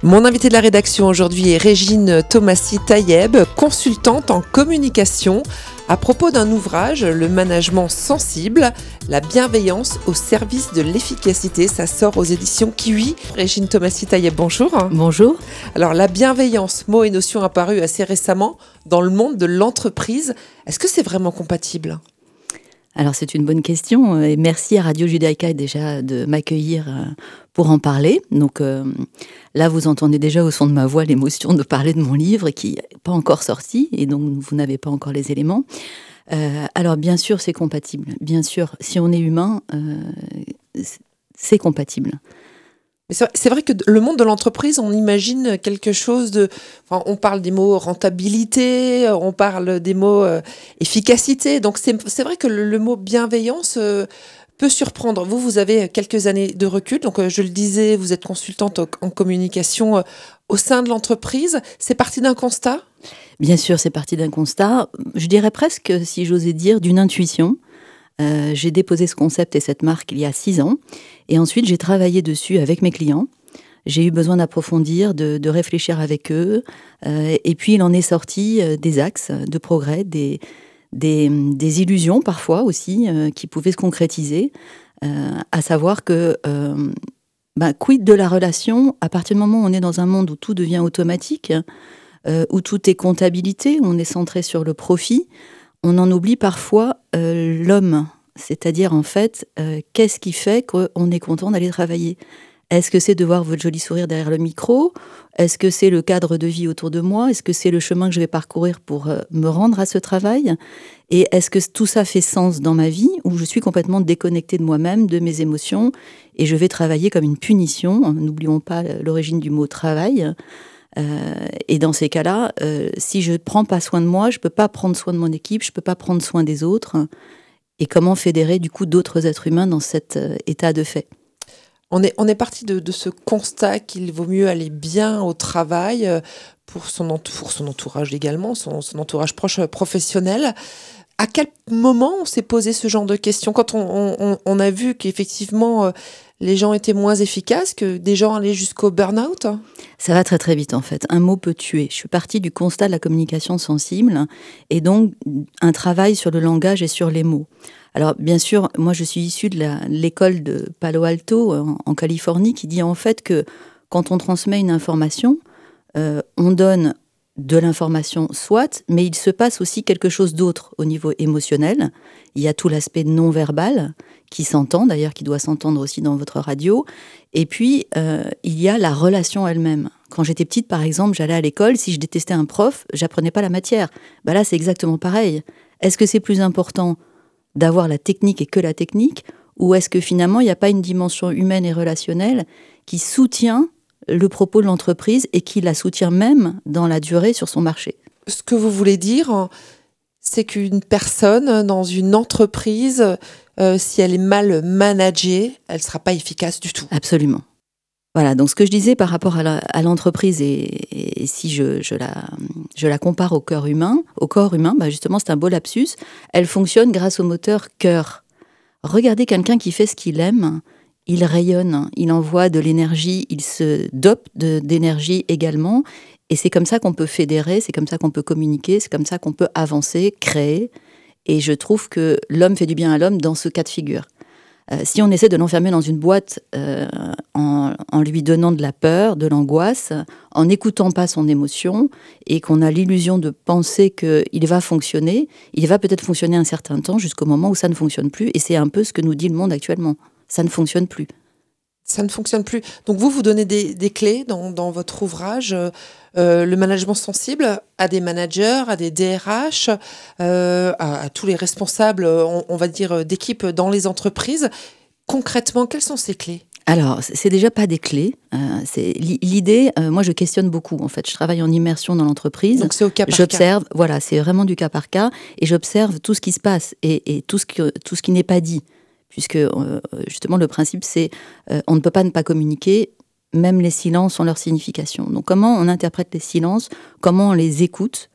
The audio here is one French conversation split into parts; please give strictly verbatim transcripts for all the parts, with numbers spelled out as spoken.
Mon invité de la rédaction aujourd'hui est Régine Thomasy-Tayeb, consultante en communication, à propos d'un ouvrage, Le management sensible, la bienveillance au service de l'efficacité. Ça sort aux éditions Kiwi. Régine Thomasy-Tayeb, bonjour. Bonjour. Alors, la bienveillance, mot et notion apparu assez récemment dans le monde de l'entreprise. Est-ce que c'est vraiment compatible ? Alors, c'est une bonne question et merci à Radio Judaïka déjà de m'accueillir pour en parler. Donc euh, là, vous entendez déjà au son de ma voix l'émotion de parler de mon livre qui n'est pas encore sorti et donc vous n'avez pas encore les éléments. Euh, alors, bien sûr, c'est compatible. Bien sûr, si on est humain, euh, c'est compatible. Mais c'est vrai que le monde de l'entreprise, on imagine quelque chose de... Enfin, on parle des mots rentabilité, on parle des mots euh, efficacité. Donc, c'est, c'est vrai que le, le mot bienveillance euh, peut surprendre. Vous, vous avez quelques années de recul. Donc, euh, je le disais, vous êtes consultante en, en communication euh, au sein de l'entreprise. C'est parti d'un constat ? Bien sûr, c'est parti d'un constat. Je dirais presque, si j'osais dire, d'une intuition. Euh, j'ai déposé ce concept et cette marque il y a six ans. Et ensuite, j'ai travaillé dessus avec mes clients. J'ai eu besoin d'approfondir, de, de réfléchir avec eux. Euh, et puis, il en est sorti euh, des axes de progrès, des, des, des illusions parfois aussi, euh, qui pouvaient se concrétiser. Euh, à savoir que, euh, bah, quid de la relation, à partir du moment où on est dans un monde où tout devient automatique, euh, où tout est comptabilité, où on est centré sur le profit, on en oublie parfois euh, l'homme, c'est-à-dire en fait, euh, qu'est-ce qui fait qu'on est content d'aller travailler ? Est-ce que c'est de voir votre joli sourire derrière le micro ? Est-ce que c'est le cadre de vie autour de moi ? Est-ce que c'est le chemin que je vais parcourir pour euh, me rendre à ce travail ? Et est-ce que tout ça fait sens dans ma vie ou je suis complètement déconnectée de moi-même, de mes émotions et je vais travailler comme une punition ? N'oublions pas l'origine du mot travail. Euh, et dans ces cas-là, euh, si je ne prends pas soin de moi, je ne peux pas prendre soin de mon équipe, je ne peux pas prendre soin des autres. Et comment fédérer du coup d'autres êtres humains dans cet euh, état de fait ? On est, on est parti de, de ce constat qu'il vaut mieux aller bien au travail euh, pour, son ent- pour son entourage également, son, son entourage proche euh, professionnel. À quel moment on s'est posé ce genre de questions ? Quand on, on, on a vu qu'effectivement euh, les gens étaient moins efficaces, que des gens allaient jusqu'au burn-out ? Ça va très très vite en fait. Un mot peut tuer. Je suis partie du constat de la communication sensible et donc un travail sur le langage et sur les mots. Alors bien sûr, moi je suis issue de la, l'école de Palo Alto en, en Californie qui dit en fait que quand on transmet une information, euh, on donne de l'information soit, mais il se passe aussi quelque chose d'autre au niveau émotionnel. Il y a tout l'aspect non-verbal qui s'entend, d'ailleurs qui doit s'entendre aussi dans votre radio. Et puis, euh, il y a la relation elle-même. Quand j'étais petite, par exemple, j'allais à l'école, si je détestais un prof, j'apprenais pas la matière. Ben là, c'est exactement pareil. Est-ce que c'est plus important d'avoir la technique et que la technique, ou est-ce que finalement, il n'y a pas une dimension humaine et relationnelle qui soutient le propos de l'entreprise et qui la soutient même dans la durée sur son marché ? Ce que vous voulez dire, c'est qu'une personne dans une entreprise, euh, si elle est mal managée, elle ne sera pas efficace du tout. Absolument. Voilà, donc ce que je disais par rapport à, la, à l'entreprise, et, et si je, je, la, je la compare au corps humain, au corps humain, bah justement c'est un beau lapsus, elle fonctionne grâce au moteur cœur. Regardez quelqu'un qui fait ce qu'il aime, il rayonne, il envoie de l'énergie, il se dope de, d'énergie également, et c'est comme ça qu'on peut fédérer, c'est comme ça qu'on peut communiquer, c'est comme ça qu'on peut avancer, créer, et je trouve que l'homme fait du bien à l'homme dans ce cas de figure. Euh, si on essaie de l'enfermer dans une boîte euh, en, en lui donnant de la peur, de l'angoisse, en n'écoutant pas son émotion, et qu'on a l'illusion de penser qu'il va fonctionner, il va peut-être fonctionner un certain temps jusqu'au moment où ça ne fonctionne plus, et c'est un peu ce que nous dit le monde actuellement. Ça ne fonctionne plus. Ça ne fonctionne plus. Donc vous, vous donnez des, des clés dans, dans votre ouvrage, euh, le management sensible, à des managers, à des D R H, euh, à, à tous les responsables, on, on va dire, d'équipe dans les entreprises. Concrètement, quelles sont ces clés ? Alors, c'est déjà pas des clés. Euh, c'est l'idée. Euh, moi, je questionne beaucoup. En fait, je travaille en immersion dans l'entreprise. Donc c'est au cas par j'observe, cas. Voilà, c'est vraiment du cas par cas, et j'observe tout ce qui se passe et, et tout ce que, tout ce qui n'est pas dit. Puisque euh, justement le principe c'est euh, on ne peut pas ne pas communiquer, même les silences ont leur signification. Donc comment on interprète les silences, comment on les écoute,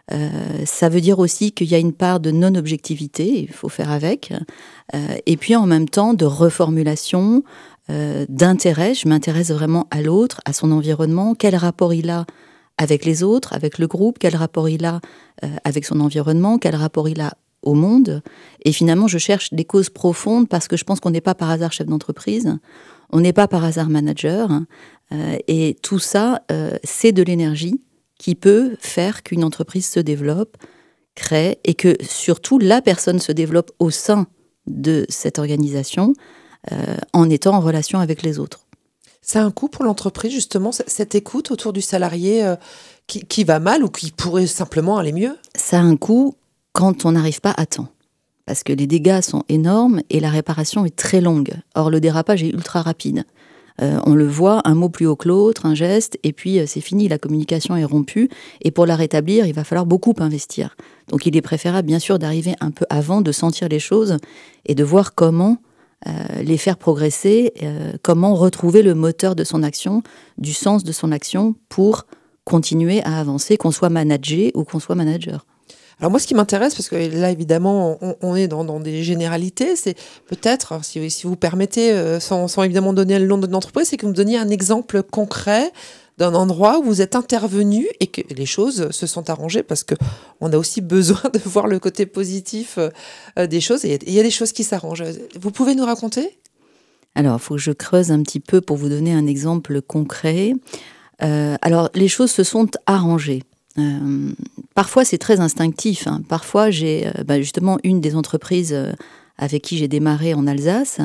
Euh, ça veut dire aussi qu'il y a une part de non-objectivité, il faut faire avec, euh, et puis en même temps de reformulation, euh, d'intérêt. Je m'intéresse vraiment à l'autre, à son environnement, quel rapport il a avec les autres, avec le groupe, quel rapport il a euh, avec son environnement, quel rapport il a au monde. Et finalement, je cherche des causes profondes parce que je pense qu'on n'est pas par hasard chef d'entreprise, on n'est pas par hasard manager, euh, et tout ça, euh, c'est de l'énergie qui peut faire qu'une entreprise se développe, crée, et que surtout la personne se développe au sein de cette organisation euh, en étant en relation avec les autres. C'est un coût pour l'entreprise, justement, cette écoute autour du salarié euh, qui, qui va mal ou qui pourrait simplement aller mieux? Ça a un coût quand on n'arrive pas à temps. Parce que les dégâts sont énormes et la réparation est très longue. Or, le dérapage est ultra rapide. Euh, on le voit, un mot plus haut que l'autre, un geste, et puis euh, c'est fini, la communication est rompue. Et pour la rétablir, il va falloir beaucoup investir. Donc il est préférable, bien sûr, d'arriver un peu avant, de sentir les choses et de voir comment euh, les faire progresser, euh, comment retrouver le moteur de son action, du sens de son action pour continuer à avancer, qu'on soit managé ou qu'on soit manager. Alors moi, ce qui m'intéresse, parce que là, évidemment, on, on est dans, dans des généralités, c'est peut-être, si, si vous permettez, euh, sans, sans évidemment donner le nom de l'entreprise, c'est que vous me donniez un exemple concret d'un endroit où vous êtes intervenu et que les choses se sont arrangées, parce qu'on a aussi besoin de voir le côté positif euh, des choses, et il y a des choses qui s'arrangent. Vous pouvez nous raconter ? Alors, il faut que je creuse un petit peu pour vous donner un exemple concret. Euh, alors, les choses se sont arrangées. Euh, parfois c'est très instinctif, hein. Parfois j'ai euh, bah justement une des entreprises euh, avec qui j'ai démarré en Alsace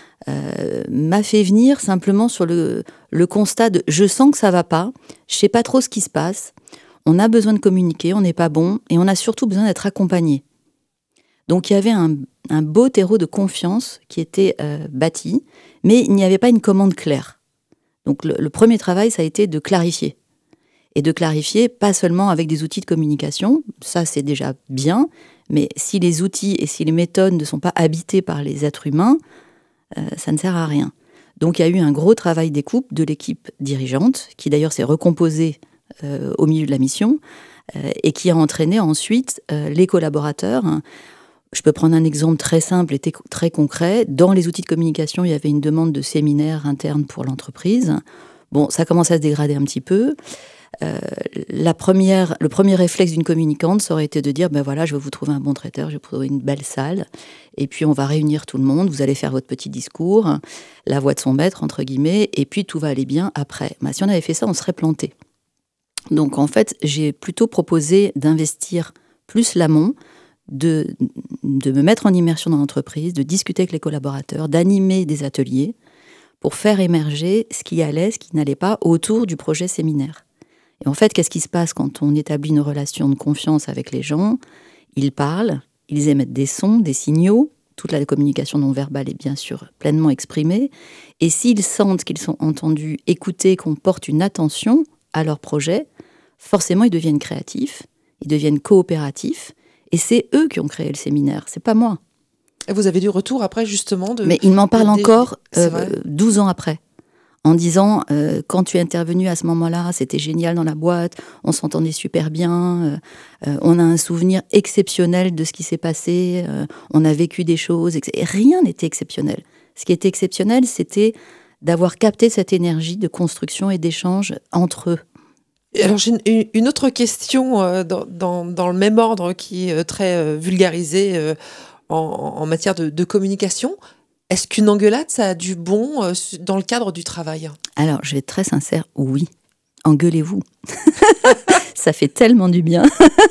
euh, m'a fait venir simplement sur le, le constat de je sens que ça va pas, je sais pas trop ce qui se passe, on a besoin de communiquer, on n'est pas bon et on a surtout besoin d'être accompagné. Donc il y avait un, un beau terreau de confiance qui était euh, bâti, mais il n'y avait pas une commande claire. Donc le, le premier travail, ça a été de clarifier. Et de clarifier, pas seulement avec des outils de communication, ça c'est déjà bien, mais si les outils et si les méthodes ne sont pas habités par les êtres humains, euh, ça ne sert à rien. Donc il y a eu un gros travail d'écoute de l'équipe dirigeante, qui d'ailleurs s'est recomposée euh, au milieu de la mission, euh, et qui a entraîné ensuite euh, les collaborateurs. Je peux prendre un exemple très simple et très concret. Dans les outils de communication, il y avait une demande de séminaire interne pour l'entreprise. Bon, ça commence à se dégrader un petit peu. Euh, la première, le premier réflexe d'une communicante, ça aurait été de dire ben voilà, je vais vous trouver un bon traiteur, je vais vous trouver une belle salle, et puis on va réunir tout le monde, vous allez faire votre petit discours, la voix de son maître, entre guillemets, et puis tout va aller bien après. Ben, si on avait fait ça, on serait planté. Donc en fait, j'ai plutôt proposé d'investir plus l'amont, de, de me mettre en immersion dans l'entreprise, de discuter avec les collaborateurs, d'animer des ateliers pour faire émerger ce qui allait, ce qui n'allait pas autour du projet séminaire. Et en fait, qu'est-ce qui se passe quand on établit une relation de confiance avec les gens ? Ils parlent, ils émettent des sons, des signaux. Toute la communication non verbale est bien sûr pleinement exprimée. Et s'ils sentent qu'ils sont entendus, écoutés, qu'on porte une attention à leur projet, forcément, ils deviennent créatifs, ils deviennent coopératifs. Et c'est eux qui ont créé le séminaire, c'est pas moi. Et vous avez du retour après, justement de... Mais ils m'en parlent de... encore euh, douze ans après. En disant, euh, quand tu es intervenu à ce moment-là, c'était génial dans la boîte, on s'entendait super bien, euh, euh, on a un souvenir exceptionnel de ce qui s'est passé, euh, on a vécu des choses, et rien n'était exceptionnel. Ce qui était exceptionnel, c'était d'avoir capté cette énergie de construction et d'échange entre eux. Et alors j'ai une, une autre question euh, dans, dans, dans le même ordre qui est très euh, vulgarisée euh, en, en matière de, de communication. Est-ce qu'une engueulade, ça a du bon euh, dans le cadre du travail ? Alors, je vais être très sincère, oui. Engueulez-vous. Ça fait tellement du bien.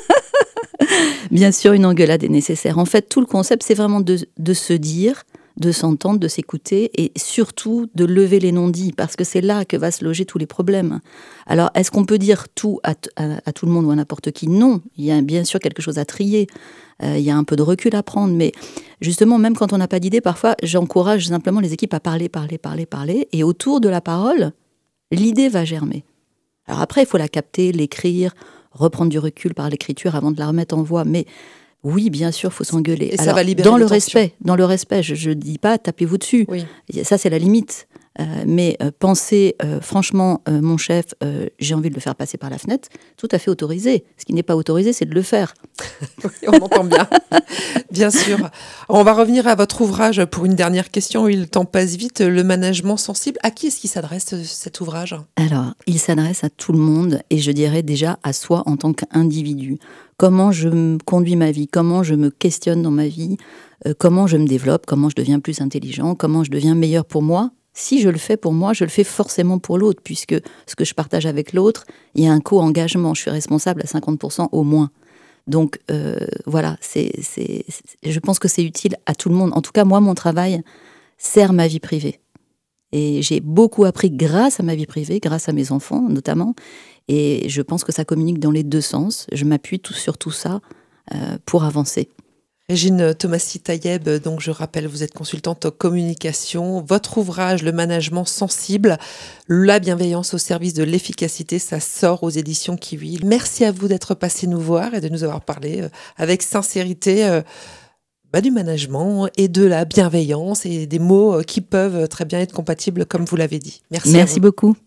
Bien sûr, une engueulade est nécessaire. En fait, tout le concept, c'est vraiment de, de se dire, de s'entendre, de s'écouter et surtout de lever les non-dits parce que c'est là que va se loger tous les problèmes. Alors, est-ce qu'on peut dire tout à, à, à tout le monde ou à n'importe qui ? Non. Il y a bien sûr quelque chose à trier. Euh, il y a un peu de recul à prendre, mais justement, même quand on n'a pas d'idée, parfois, j'encourage simplement les équipes à parler, parler, parler, parler, et autour de la parole, l'idée va germer. Alors après, il faut la capter, l'écrire, reprendre du recul par l'écriture avant de la remettre en voix, mais oui, bien sûr, il faut s'engueuler. Et ça Alors, va libérer dans le tensions. respect, dans le respect, je ne dis pas tapez-vous dessus. Oui. Ça, c'est la limite. Euh, mais euh, penser, euh, franchement, euh, mon chef, euh, j'ai envie de le faire passer par la fenêtre, tout à fait autorisé. Ce qui n'est pas autorisé, c'est de le faire. Oui, on entend bien, bien sûr. On va revenir à votre ouvrage pour une dernière question. Le temps passe vite. Le management sensible, à qui est-ce qu'il s'adresse cet ouvrage ? Alors, il s'adresse à tout le monde et je dirais déjà à soi en tant qu'individu. Comment je me conduis ma vie, comment je me questionne dans ma vie, euh, comment je me développe, comment je deviens plus intelligent, comment je deviens meilleur pour moi. Si je le fais pour moi, je le fais forcément pour l'autre, puisque ce que je partage avec l'autre, il y a un co-engagement. Je suis responsable à cinquante pour cent au moins. Donc euh, voilà, c'est, c'est, c'est, je pense que c'est utile à tout le monde. En tout cas, moi, mon travail sert ma vie privée. Et j'ai beaucoup appris grâce à ma vie privée, grâce à mes enfants notamment. Et je pense que ça communique dans les deux sens. Je m'appuie tout, sur tout ça euh, pour avancer. Régine Thomasy-Tayeb, donc je rappelle, vous êtes consultante en communication. Votre ouvrage, Le management sensible, la bienveillance au service de l'efficacité, ça sort aux éditions Kiwi. Merci à vous d'être passé nous voir et de nous avoir parlé euh, avec sincérité euh, bah, du management et de la bienveillance et des mots euh, qui peuvent très bien être compatibles, comme vous l'avez dit. Merci. Merci beaucoup.